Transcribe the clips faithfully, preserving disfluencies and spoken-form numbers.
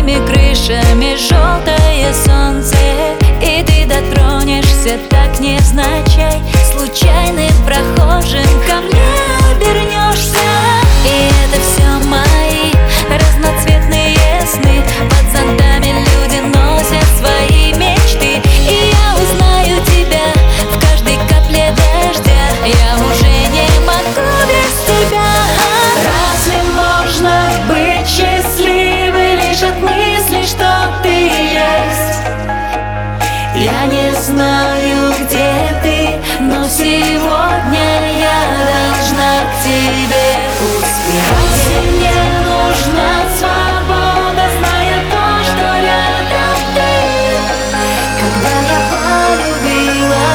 голубыми крышами желтое солнце, и ты дотронешься так невзначай, случайным прохожим ко мне обернешься. И это все мои разноцветные сны, под зонтами люди носят свои мечты. И я узнаю тебя в каждой капле дождя, я уже не могу без тебя. Разве можно быть счастливой лишь от мысли, что ты есть? Я не знаю, где ты, но сегодня я должна к тебе успеть. Мне нужна свобода, зная то, что рядом ты. Когда я полюбила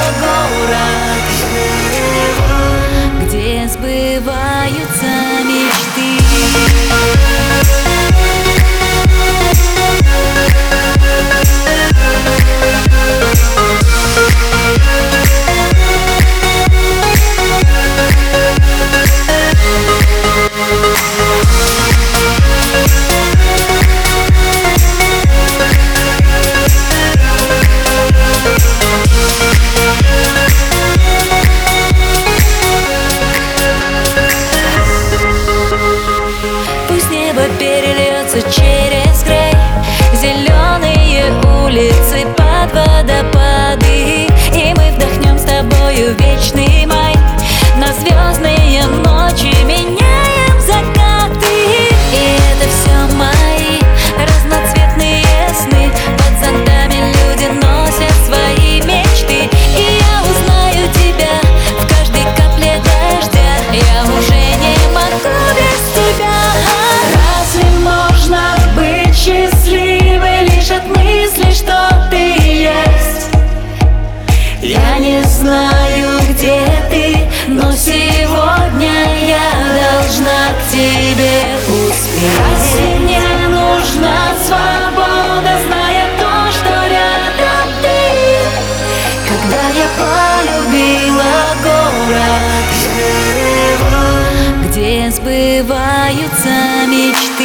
город, где сбываются мечты. Перельется через край, зеленые улицы под водопады, и мы вдохнем с тобою вечный май. На звездные ночи меняем закаты. И это все мои разноцветные сны, под зонтами люди носят свои мечты. И я узнаю тебя в каждой капле дождя, я уже не могу без тебя. счастливой лишь от мысли, что ты есть. Я не знаю, где ты, но сегодня я должна к тебе успеть. Мне нужна свобода, зная то, что рядом ты. Когда я полюбила город, где сбываются мечты.